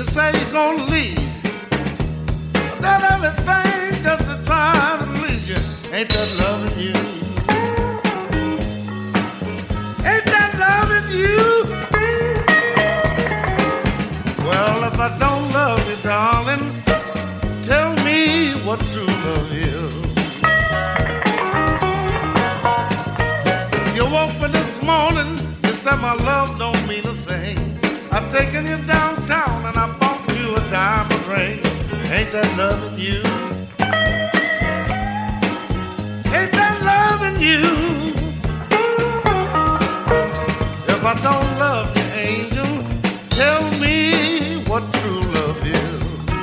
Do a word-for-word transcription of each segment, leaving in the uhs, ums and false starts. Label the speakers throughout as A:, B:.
A: say you're gonna leave. That everything just to try to please you. Ain't that loving you? Ain't that loving you? Well, if I don't love you, darling, tell me what true love is. You woke me this morning, you said my love don't mean a thing. I've taken you downtown and I bought you a diamond ring. Ain't that loving you? Ain't that loving you? If I don't love you, angel, tell me what true love is.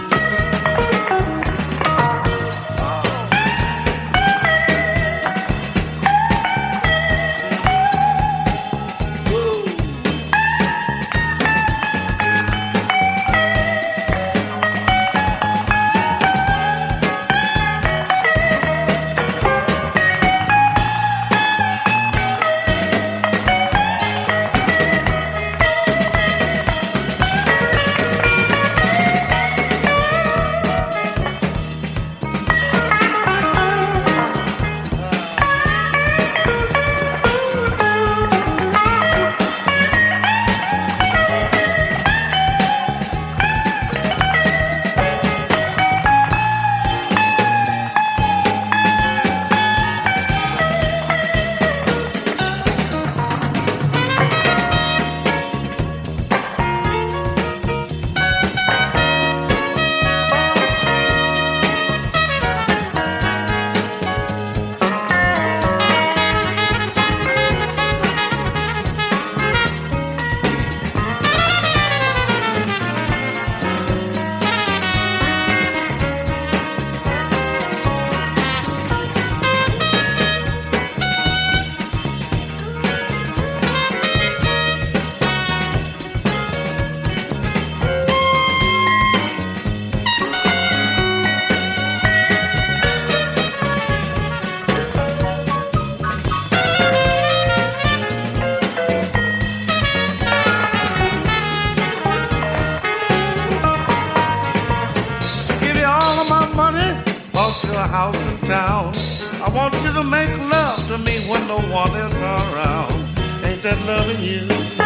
A: House in town. I want you to make love to me when no one is around. Ain't that loving you?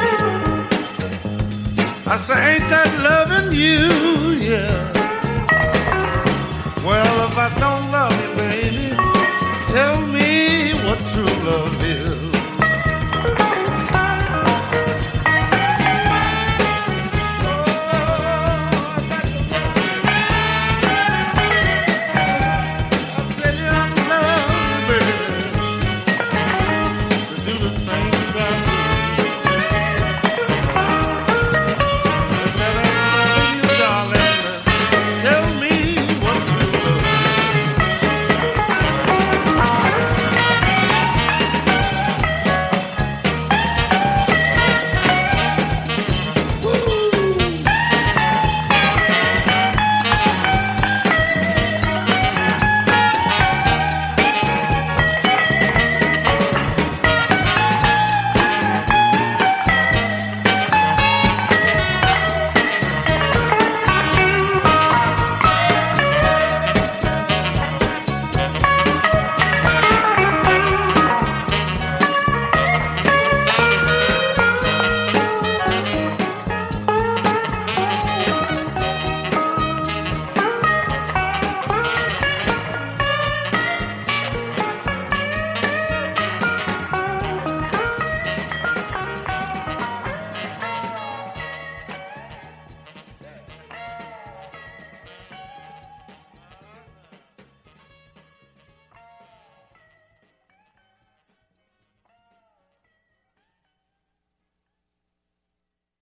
A: I say, ain't that loving you? Yeah. Well, if I don't love you, baby, tell me what true love is.